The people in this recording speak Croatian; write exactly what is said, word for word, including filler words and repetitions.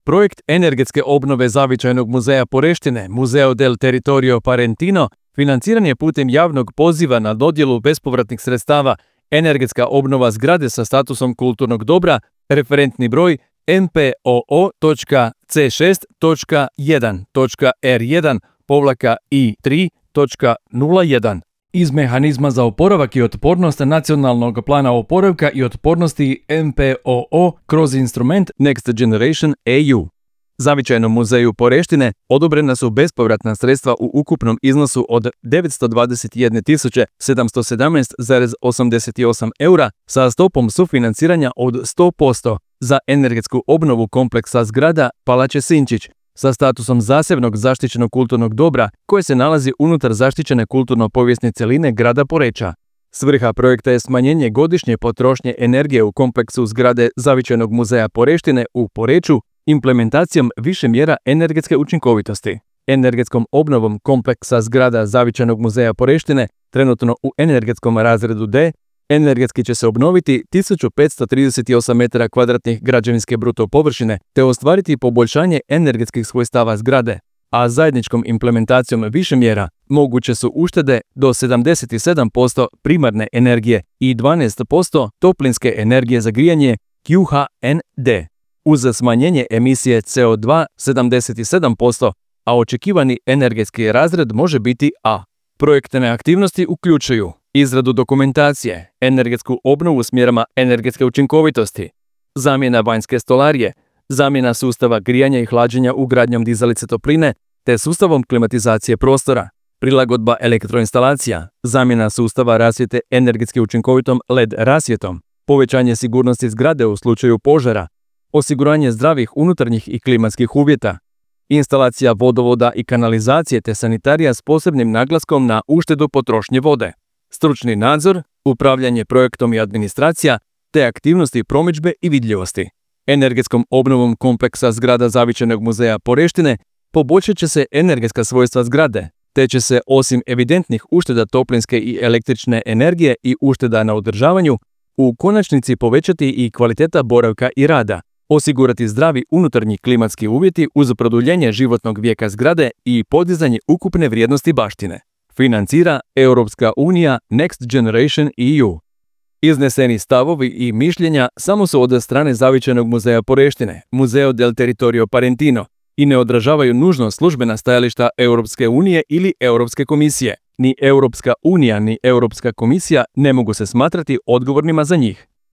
Projekt energetske obnove Zavičajnog muzeja Poreštine, Museo del Territorio Parentino, financiran je putem javnog poziva na dodjelu bespovratnih sredstava energetska obnova zgrade sa statusom kulturnog dobra, referentni broj M P O O C šest jedan R jedan I tri nula jedan. Iz mehanizma za oporavak i otpornost Nacionalnog plana oporavka i otpornosti M P O O kroz instrument Next Generation E U. Zavičajnom muzeju Poreštine odobrena su bespovratna sredstva u ukupnom iznosu od devetsto dvadeset jedne tisuće sedamsto sedamnaest zarez osamdeset osam eura sa stopom sufinanciranja od sto posto za energetsku obnovu kompleksa zgrada Palače Sinčić sa statusom zasebnog zaštićenog kulturnog dobra koje se nalazi unutar zaštićene kulturno-povijesne cjeline grada Poreča. Svrha projekta je smanjenje godišnje potrošnje energije u kompleksu zgrade Zavičajnog muzeja Poreštine u Poreču implementacijom više mjera energetske učinkovitosti. Energetskom obnovom kompleksa zgrada Zavičajnog muzeja Poreštine, trenutno u energetskom razredu D, energetski će se obnoviti tisuću petsto trideset osam metara kvadratnih građevinske bruto površine te ostvariti poboljšanje energetskih svojstava zgrade, a zajedničkom implementacijom više mjera moguće su uštede do sedamdeset sedam posto primarne energije i dvanaest posto toplinske energije za grijanje Q H N D. Uz smanjenje emisije C O dva sedamdeset sedam posto, a očekivani energetski razred može biti A. Projektne aktivnosti uključuju izradu dokumentacije, energetsku obnovu s mjerama energetske učinkovitosti, zamjena vanjske stolarije, zamjena sustava grijanja i hlađenja ugradnjom dizalice topline te sustavom klimatizacije prostora, prilagodba elektroinstalacija, zamjena sustava rasvjete energetski učinkovitom L E D rasvjetom, povećanje sigurnosti zgrade u slučaju požara, osiguranje zdravih unutarnjih i klimatskih uvjeta, instalacija vodovoda i kanalizacije te sanitarija s posebnim naglaskom na uštedu potrošnje vode, stručni nadzor, upravljanje projektom i administracija te aktivnosti promidžbe i vidljivosti. Energetskom obnovom kompleksa zgrada Zavičajnog muzeja Poreštine poboljšat će se energetska svojstva zgrade, te će se osim evidentnih ušteda toplinske i električne energije i ušteda na održavanju, u konačnici povećati i kvaliteta boravka i rada, osigurati zdravi unutarnji klimatski uvjeti uz produljenje životnog vijeka zgrade i podizanje ukupne vrijednosti baštine. Financira Europska unija Next Generation E U. Izneseni stavovi i mišljenja samo su od strane Zavičajnog muzeja Poreštine, Museo del Territorio Parentino, i ne odražavaju nužno službena stajališta Europske unije ili Europske komisije. Ni Europska unija ni Europska komisija ne mogu se smatrati odgovornima za njih.